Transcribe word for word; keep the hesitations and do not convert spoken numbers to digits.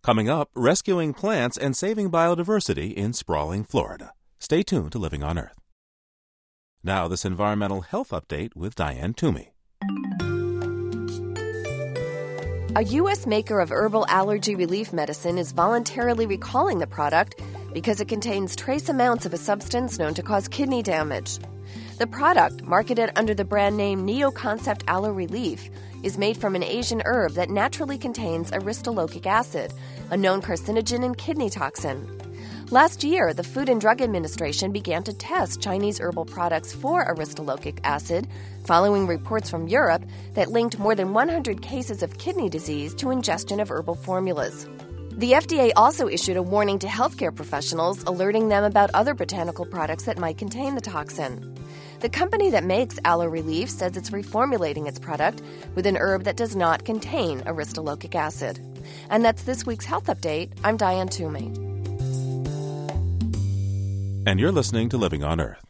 Coming up, rescuing plants and saving biodiversity in sprawling Florida. Stay tuned to Living on Earth. Now, this environmental health update with Diane Toomey. A U S maker of herbal allergy relief medicine is voluntarily recalling the product because it contains trace amounts of a substance known to cause kidney damage. The product, marketed under the brand name Neoconcept Aloe Relief, is made from an Asian herb that naturally contains aristolochic acid, a known carcinogen and kidney toxin. Last year, the Food and Drug Administration began to test Chinese herbal products for aristolochic acid, following reports from Europe that linked more than one hundred cases of kidney disease to ingestion of herbal formulas. The F D A also issued a warning to healthcare professionals, alerting them about other botanical products that might contain the toxin. The company that makes Aloe Relief says it's reformulating its product with an herb that does not contain aristolochic acid. And that's this week's Health Update. I'm Diane Toomey. And you're listening to Living on Earth.